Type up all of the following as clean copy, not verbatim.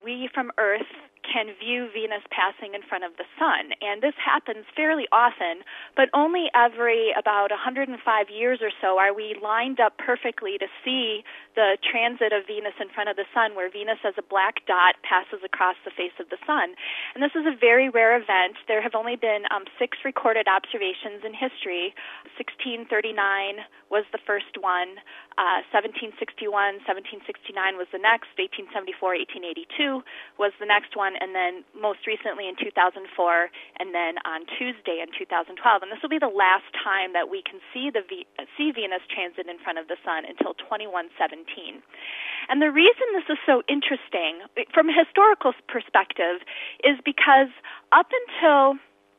we from Earth can view Venus passing in front of the sun. And this happens fairly often, but only every about 105 years or so are we lined up perfectly to see the transit of Venus in front of the sun, where Venus as a black dot passes across the face of the sun. And this is a very rare event. There have only been 6 recorded observations in history. 1639 was the first one, 1761, 1769 was the next, 1874, 1882 was the next one, and then most recently in 2004, and then on Tuesday in 2012. And this will be the last time that we can see see Venus transit in front of the sun until 2117. And the reason this is so interesting from a historical perspective is because up until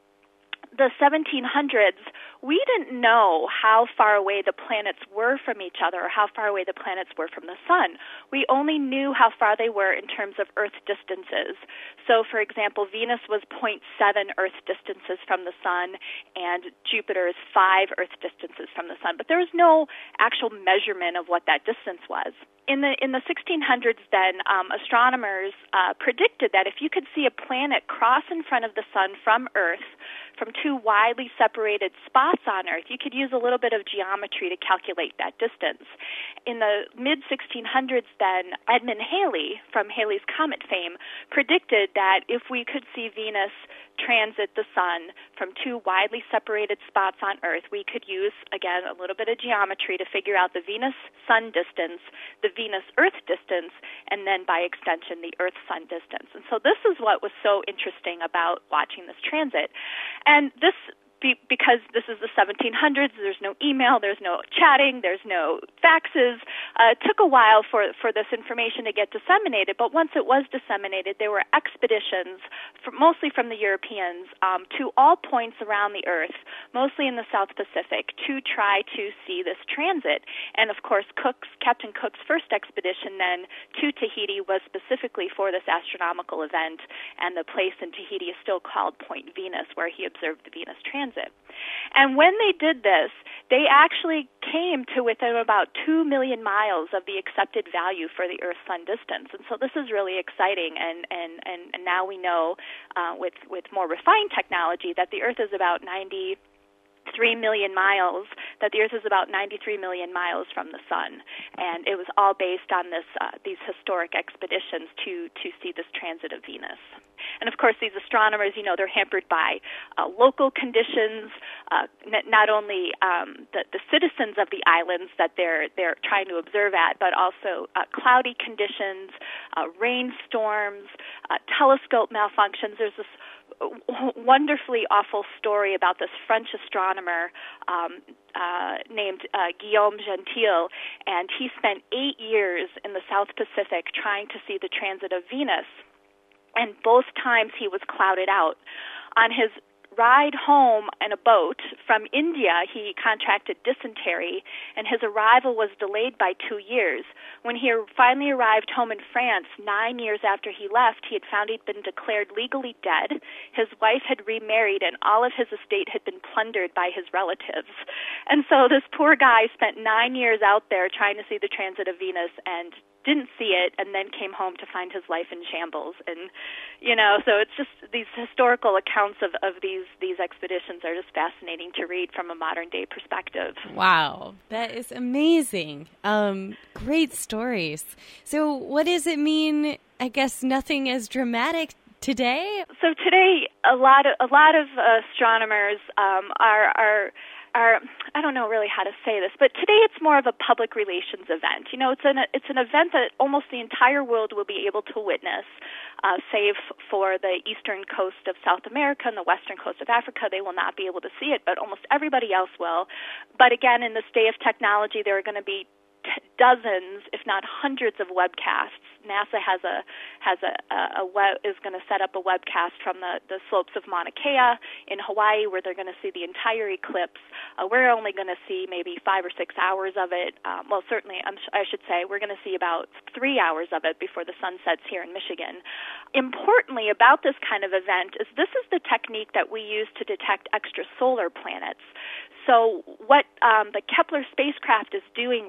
the 1700s, we didn't know how far away the planets were from each other or how far away the planets were from the sun. We only knew how far they were in terms of Earth distances. So, for example, Venus was 0.7 Earth distances from the sun, and Jupiter is 5 Earth distances from the sun. But there was no actual measurement of what that distance was. In the 1600s, then, astronomers predicted that if you could see a planet cross in front of the sun from Earth, from 2 widely separated spots on Earth, you could use a little bit of geometry to calculate that distance. In the mid-1600s, then, Edmund Halley, from Halley's Comet fame, predicted that if we could see Venus transit the sun from 2 widely separated spots on Earth, we could use, again, a little bit of geometry to figure out the Venus-Sun distance, the Venus-Earth distance, and then, by extension, the Earth-Sun distance. And so this is what was so interesting about watching this transit. And this, because this is the 1700s, there's no email, there's no chatting, there's no faxes. It took a while for this information to get disseminated, but once it was disseminated, there were expeditions, mostly from the Europeans, to all points around the Earth, mostly in the South Pacific, to try to see this transit. And, of course, Captain Cook's first expedition then to Tahiti was specifically for this astronomical event, and the place in Tahiti is still called Point Venus, where he observed the Venus transit. And when they did this, they actually came to within about 2 million miles of the accepted value for the Earth-Sun distance. And so this is really exciting, and now we know with more refined technology that the Earth is about 93 million miles, that the Earth is about 93 million miles from the sun. And it was all based on these historic expeditions to see this transit of Venus. And, of course, these astronomers, they're hampered by local conditions, not only the citizens of the islands that they're trying to observe at, but also cloudy conditions, rainstorms, telescope malfunctions. There's this wonderfully awful story about this French astronomer named Guillaume Gentil, and he spent 8 years in the South Pacific trying to see the transit of Venus, and both times he was clouded out. On his ride home in a boat from India, he contracted dysentery, and his arrival was delayed by 2 years. When he finally arrived home in France, 9 years after he left, he had found he'd been declared legally dead. His wife had remarried, and all of his estate had been plundered by his relatives. And so this poor guy spent 9 years out there trying to see the transit of Venus and didn't see it, and then came home to find his life in shambles. And, so it's just these historical accounts of these expeditions are just fascinating to read from a modern-day perspective. Wow, that is amazing. Great stories. So what does it mean, I guess, nothing as dramatic today? So today, a lot of astronomers are I don't know really how to say this, but today it's more of a public relations event. It's an event that almost the entire world will be able to witness, save for the eastern coast of South America and the western coast of Africa. They will not be able to see it, but almost everybody else will. But again, in this day of technology, there are going to be dozens, if not hundreds, of webcasts. NASA is going to set up a webcast from the slopes of Mauna Kea in Hawaii, where they're going to see the entire eclipse. We're only going to see maybe 5 or 6 hours of it. Certainly, I should say, we're going to see about 3 hours of it before the sun sets here in Michigan. Importantly about this kind of event is this is the technique that we use to detect extrasolar planets. So what the Kepler spacecraft is doing right now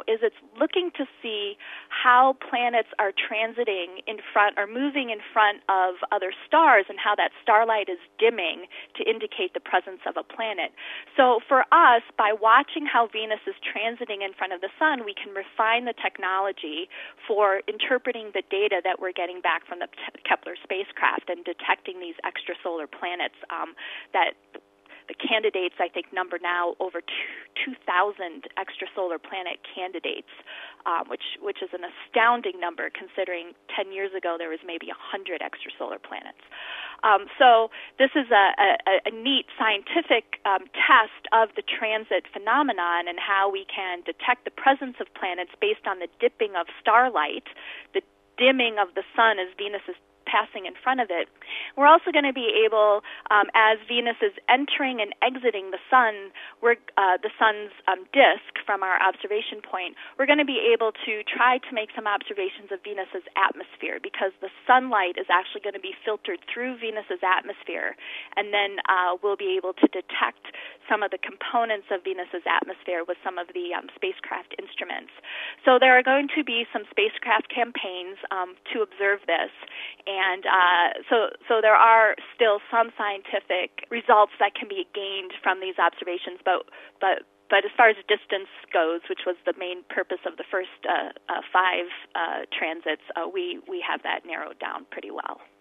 now is it's looking to see how planets are transiting in front or moving in front of other stars and how that starlight is dimming to indicate the presence of a planet. So for us, by watching how Venus is transiting in front of the sun, we can refine the technology for interpreting the data that we're getting back from the Kepler spacecraft and detecting these extrasolar planets that the candidates, I think, number now over 2,000 extrasolar planet candidates, which is an astounding number considering 10 years ago there was maybe 100 extrasolar planets. So this is a neat scientific test of the transit phenomenon and how we can detect the presence of planets based on the dipping of starlight, the dimming of the sun as Venus is passing in front of it. We're also going to be able, as Venus is entering and exiting the sun, the sun's disk from our observation point, we're going to be able to try to make some observations of Venus's atmosphere because the sunlight is actually going to be filtered through Venus's atmosphere, and then we'll be able to detect some of the components of Venus's atmosphere with some of the spacecraft instruments. So there are going to be some spacecraft campaigns to observe this, and so there are still some scientific results that can be gained from these observations, but as far as distance goes, which was the main purpose of the first 5 transits, we have that narrowed down pretty well.